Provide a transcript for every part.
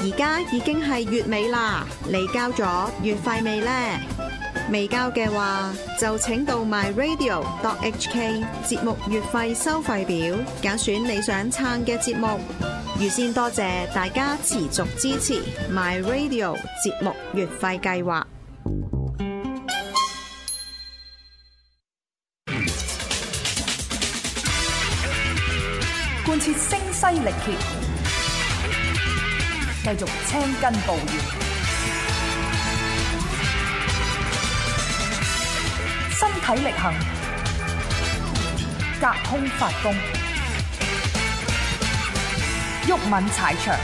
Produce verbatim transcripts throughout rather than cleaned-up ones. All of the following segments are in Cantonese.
而家已經係月尾啦，你交咗月費未呢？未交嘅話，就請到 my radio dot h k 節目月費收費表，揀選你想撐嘅節目。預先多謝大家持續支持 my radio 節目月費計劃。 貫徹聲嘶力竭，繼續青筋暴現，身體力行，隔空發功，毓民踩場。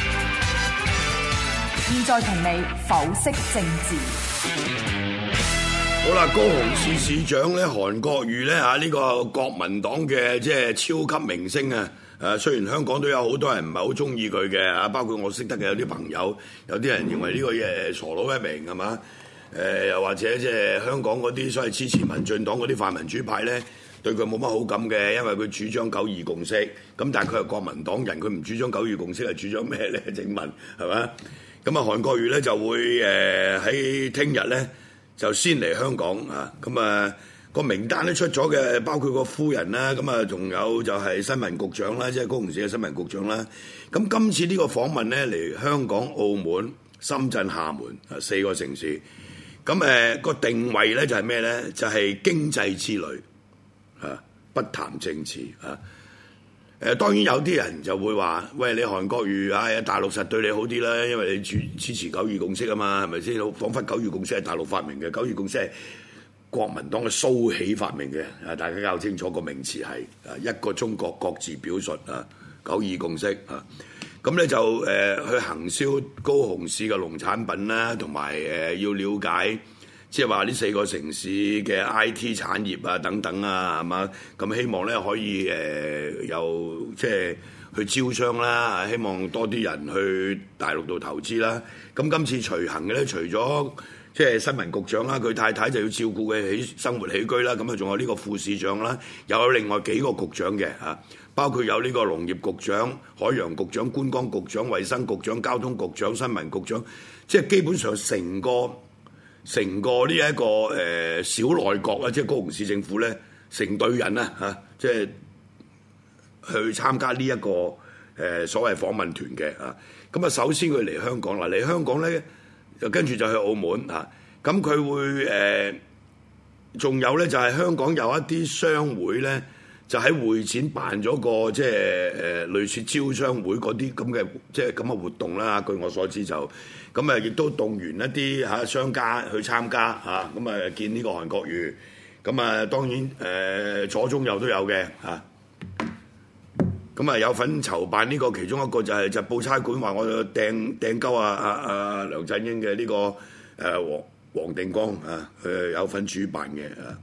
現在同你剖析政治。 好啦，高雄市市長咧，韓國瑜咧嚇呢個國民黨嘅即係超級明星啊！誒，雖然香港都有好多人唔係好中意佢嘅嚇，包括我識得嘅有啲朋友，有啲人認為呢個嘢傻佬一名係嘛？誒，又或者即係香港嗰啲所謂支持民進黨嗰啲泛民主派咧，對佢冇乜好感嘅，因為佢主張九二共識。咁但係佢係國民黨人，佢唔主張九二共識，係主張咩咧？請問係嘛？咁啊，韓國瑜咧就會誒喺聽日咧，就先嚟香港啊！咁啊個名單都出咗嘅，包括個夫人啦，咁啊仲有就係新聞局長啦，即係高雄市嘅新聞局長啦。咁今次呢個訪問咧嚟香港、澳門、深圳、廈門啊四個城市。咁誒個定位咧就係咩咧？就係經濟之旅啊，不談政治啊。誒當然有啲人就會話：喂，你韓國瑜啊，大陸實對你好啲啦，因為你支支持九二共識啊嘛，係咪先？彷彿九二共識係大陸發明嘅，九二共識係國民黨嘅蘇起發明嘅。啊，大家搞清楚個名詞係啊，一個中國各自表述啊，九二共識啊。咁咧就誒、呃、去行銷高雄市嘅農產品啦，同埋誒要了解。即係話呢四個城市嘅 I T 產業啊等等啊，係嘛？咁希望咧可以誒又即係去招商啦，希望多啲人去大陸度投資啦。咁今次隨行嘅咧，除咗即係新聞局長啦，佢太太就要照顧佢起生活起居啦。咁啊，仲有呢個副市長啦，又有另外幾個局長嘅嚇，包括有呢個農業局長、海洋局長、觀光局長、衛生局長、交通局長、新聞局長，即係基本上成個。成個呢、這、一個誒、呃、小內閣啊，即係高雄市政府咧，成隊人啊嚇，即係去參加呢、這、一個誒、呃、所謂訪問團嘅啊。咁啊，首先佢嚟香港啦，嚟香港咧，就跟住就去澳門嚇。咁、啊、佢會誒，仲、呃、有咧就係、是、香港有一啲商會咧，就喺會展辦咗個即係誒、呃、類似招商會嗰啲咁嘅即係咁嘅活動啦。據我所知就。咁啊，亦都動員一啲嚇商家去參加嚇，咁啊見呢個韓國瑜，咁啊當然誒、呃、左中右都有嘅嚇，咁啊有份籌辦呢個其中一個就係就報差館話我掟掟鳩啊啊啊梁振英嘅呢、這個誒黃黃定光啊，佢有份主辦嘅啊。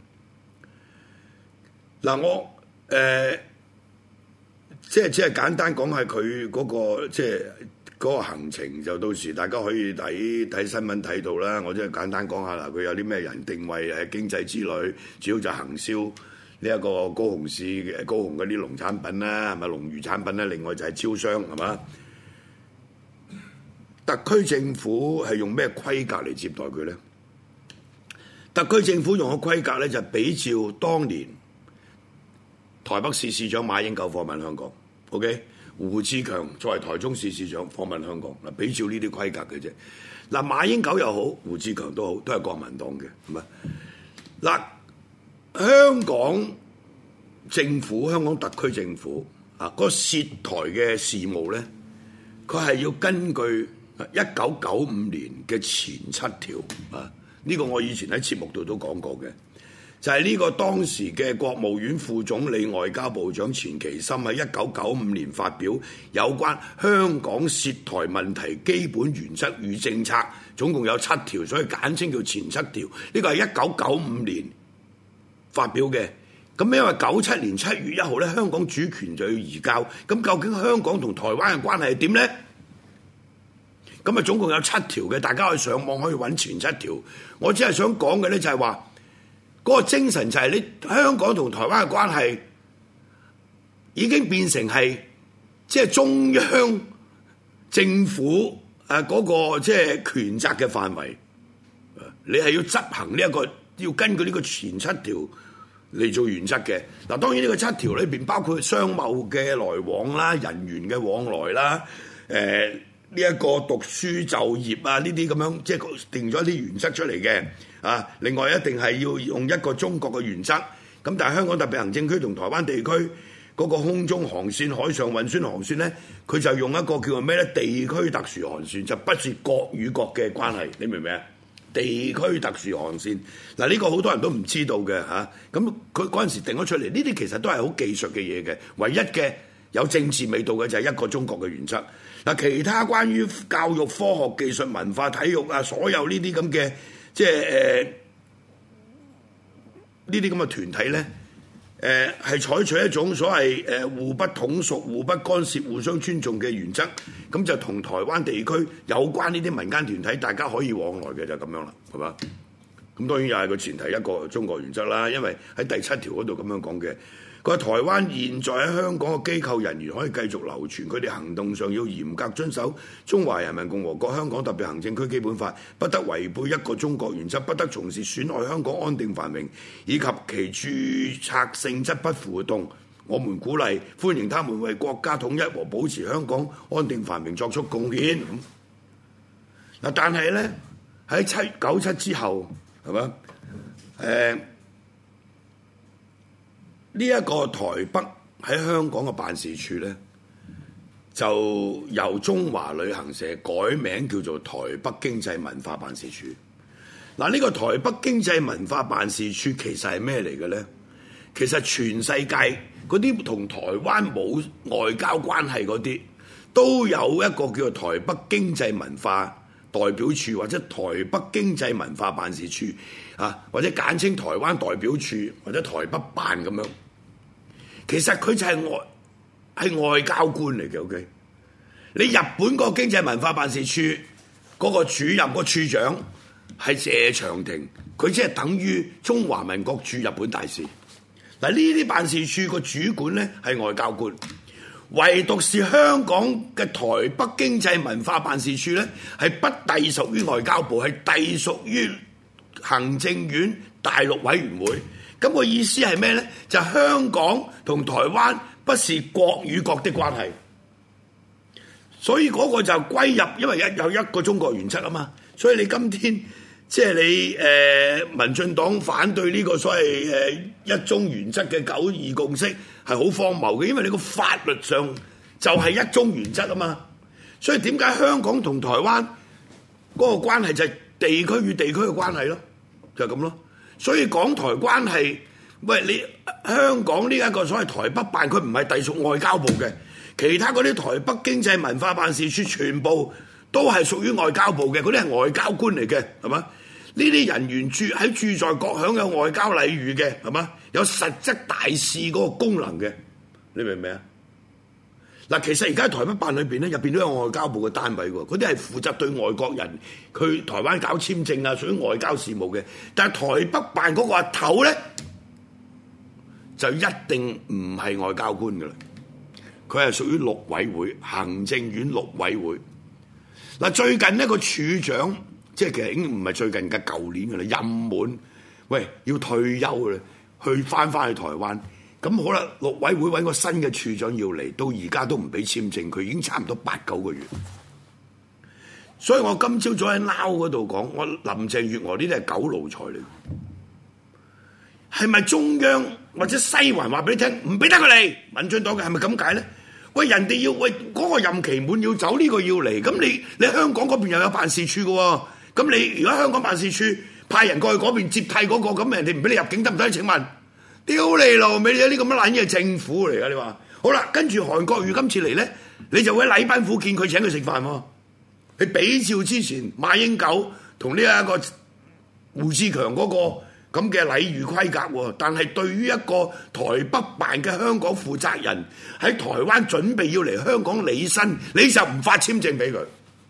嗱我誒、呃、即係即係簡單講下佢嗰個即係。嗰個行程就到時大家可以睇睇新聞睇到啦。我即係簡單講下啦，佢有啲咩人定位係經濟之旅，主要就行銷呢一個高雄市嘅高雄嗰啲農產品啦，係咪農漁產品咧？另外就係招商係嘛？特區政府係用咩規格嚟接待佢咧？特區政府用嘅規格咧就係比照當年台北市市長馬英九訪問香港 ，OK？胡志強作為台中市市長訪問香港，嗱比照呢啲規格嘅啫。嗱馬英九又好，胡志強都好，都係國民黨嘅，係咪？嗱香港政府、香港特區政府啊，嗰個涉台嘅事務咧，佢係要根據一九九五年嘅前七條啊，呢個我以前喺節目度都講過嘅。就係呢個當時嘅國務院副總理、外交部長錢其琛喺一九九五年發表有關香港涉台問題基本原則與政策，總共有七條，所以簡稱叫前七條。呢個係一九九五年發表嘅。咁因為九七年七月一號咧，香港主權就要移交。咁究竟香港同台灣嘅關係係點呢？咁啊總共有七條嘅，大家可以上網可以揾前七條。我只係想講嘅咧就係話。嗰個精神就係你香港同台灣嘅關係已經變成係即係中央政府誒嗰個即係權責嘅範圍，你係要執行呢、這、一個，要根據呢個前七條嚟做原則嘅。嗱，當然呢個七條裏邊包括商貿嘅來往啦、人員嘅往來啦、誒呢一個讀書就業啊呢啲咁樣，即係定咗啲原則出嚟嘅。啊，另外一定係要用一個中國嘅原則。咁但係香港特別行政區同台灣地區嗰個空中航線、海上運輸航線咧，佢就用一個叫做咩咧？地區特殊航線，就不是國與國嘅關係，你明唔明啊？地區特殊航線，嗱呢個好多人都唔知道嘅嚇。咁佢嗰陣時定咗出嚟，呢啲其實都係好技術嘅嘢嘅。唯一嘅有政治味道嘅就係一個中國嘅原則。嗱，其他關於教育、科學、技術、文化、體育啊，所有呢啲咁嘅即係誒呢啲咁嘅團體咧。誒係、呃、採取一種所謂誒、呃、互不統屬、互不干涉、互相尊重嘅原則，咁就同台灣地區有關呢啲民間團體，大家可以往來嘅就咁樣啦，係嘛？咁當然又係個前提一個中國原則啦，因為喺第七條嗰度咁樣講嘅。佢話台灣現在喺香港嘅機構人員可以繼續流傳，佢哋行動上要嚴格遵守中華人民共和國香港特別行政區基本法，不得違背一個中國原則，不得從事損害香港安定繁榮以及其註冊性質不符活動。我們鼓勵歡迎他們為國家統一和保持香港安定繁榮作出貢獻。嗱，但係呢，喺七九七之後係嘛？誒。呃呢一個台北喺香港嘅辦事處呢，就由中華旅行社改名叫做台北經濟文化辦事處。嗱，呢個台北經濟文化辦事處其實係咩嚟嘅呢？其實全世界嗰啲同台灣冇外交關係嗰啲，都有一個叫做台北經濟文化代表處或者台北經濟文化辦事處啊，或者簡稱台灣代表處或者台北辦咁樣。其實佢就係外係外交官嚟嘅。OK，你日本個經濟文化辦事處嗰個主任、個處長係謝長廷，佢即係等於中華民國駐日本大使。嗱，呢啲辦事處個主管咧係外交官，唯獨是香港嘅台北經濟文化辦事處咧係不隸屬於外交部，係隸屬於行政院大陸委員會。咁個意思係咩呢？就係香港同台灣不是國與國的關係，所以嗰個就歸入，因為一有一個中國原則啊嘛。所以你今天即係你誒、呃、民進黨反對呢個所謂誒、呃、一中原則嘅九二共識係好荒謬嘅，因為你個法律上就係一中原則啊嘛。所以點解香港同台灣嗰個關係就係地區與地區嘅關係咯，就係咁咯。所以港台關係，喂，你香港呢一個所謂台北辦，佢唔係隸屬外交部嘅，其他嗰啲台北經濟文化辦事處全部都係屬於外交部嘅，嗰啲係外交官嚟嘅，係嘛？呢啲人員駐喺駐在國享有外交禮遇嘅，係嘛？有實質大使嗰個功能嘅，你明唔明啊？嗱，其實而家台北辦裏邊咧，入邊都有外交部嘅單位喎，嗰啲係負責對外國人去台灣搞簽證啊，屬於外交事務嘅。但係台北辦嗰個阿頭咧，就一定唔係外交官噶啦，佢係屬於陸委會、行政院陸委會。嗱，最近呢個處長，即係其實已經唔係最近嘅，舊年噶啦，任滿，喂，要退休啦，去翻翻去台灣。咁好啦，陸委會揾個新嘅處長要嚟，到而家都唔俾簽證，佢已經差唔多八九個月。所以我今朝早喺 Now 嗰度講，我林鄭月娥呢啲係狗奴才嚟，係咪中央或者西環話俾你聽，唔俾得佢嚟？民進黨嘅係咪咁解咧？喂，人哋要喂嗰、嗰個任期滿要走，呢、呢個要嚟，咁你你香港嗰邊又有辦事處嘅喎，咁你如果香港辦事處派人過去嗰邊接替嗰、嗰個，咁人哋唔俾你入境得唔得？請問？屌你老味，你有啲咁嘅撚嘢政府嚟㗎？你話好啦，跟住韓國瑜今次嚟咧，你就會喺禮賓府見佢請佢食飯喎。你比照之前馬英九同呢一個胡志強嗰個咁嘅禮遇規格喎，但係對於一個台北辦嘅香港負責人喺台灣準備要嚟香港履新，你就唔發簽證俾佢。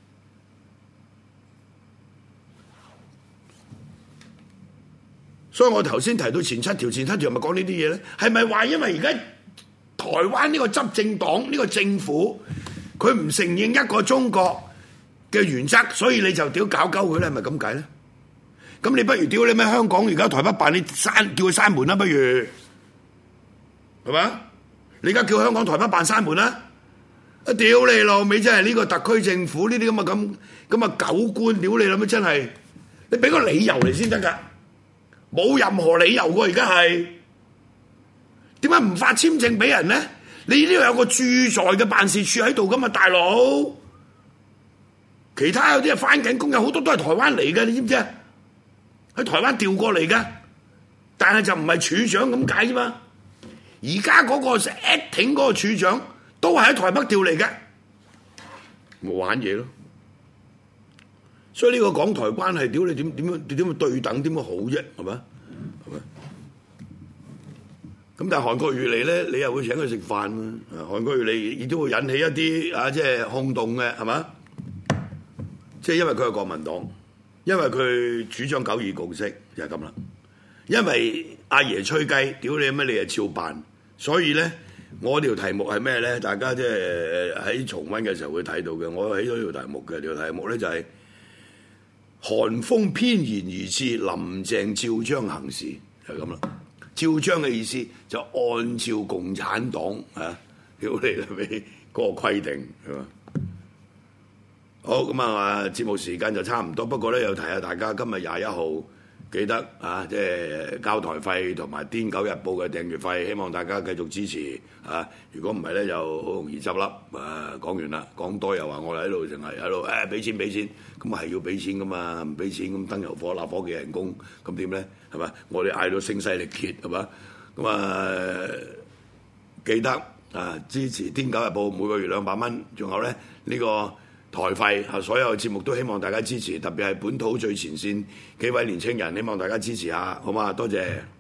所以我頭先提到前七條，前七條咪講呢啲嘢咧？係咪話因為而家台灣呢個執政黨呢個政府佢唔承認一個中國， 嘅原則，所以你就屌搞鳩佢咧，係咪咁解咧？咁你不如屌你咩香港而家台北辦你閂叫佢閂門啦，不如係嘛？你而家叫香港台北辦閂門啦！啊屌你老味，真係呢個特區政府呢啲咁嘅咁咁啊狗官，屌你老味真係，你俾個理由嚟先得㗎，冇任何理由喎，而家係點解唔發簽證俾人咧？你呢度有個駐在嘅辦事處喺度㗎嘛，大佬。其他有啲係返緊工，有好多都係台灣嚟嘅，你知唔知啊？喺台灣調過嚟嘅，但係就唔係處長咁解啫嘛。而家嗰個 acting 嗰個處長都係喺台北調嚟嘅，冇玩嘢咯。所以呢個港台關係，屌你點點樣點樣對等，點樣好啫？係咪？係咪？咁但係韓國瑜嚟咧，你又會請佢食飯啊？韓國瑜嚟亦都會引起一啲啊，即係轟動嘅，係嘛？即係因為佢係國民黨，因為佢主張九二共識就係咁啦。因為阿爺吹雞，屌你咩？你係照辦，所以咧，我條題目係咩咧？大家即係喺重溫嘅時候會睇到嘅。我起咗條題目嘅，條題目咧就係韓風偏言而至，林鄭照章行事，就係咁啦。照章嘅意思就按照共產黨啊，屌你啦咩嗰個規定係嘛？好咁啊！節目時間就差唔多，不過咧又提下大家，今日廿一號記得啊，即係交台費同埋《癲狗日報》嘅訂閱費，希望大家繼續支持啊！如果唔係咧，就好容易執笠。啊，講完啦，講多又話我哋喺度淨係喺度誒俾錢俾錢，咁啊係要俾錢噶嘛，唔俾錢咁燈油火蠟夥計人工，咁點咧？係嘛？我哋嗌到聲嘶力竭係嘛？咁啊記得啊支持《癲狗日報》，每個月兩百蚊，仲有咧呢、這個。台費啊，所有節目都希望大家支持，特別係本土最前線幾位年青人，希望大家支持下，好嘛？多謝。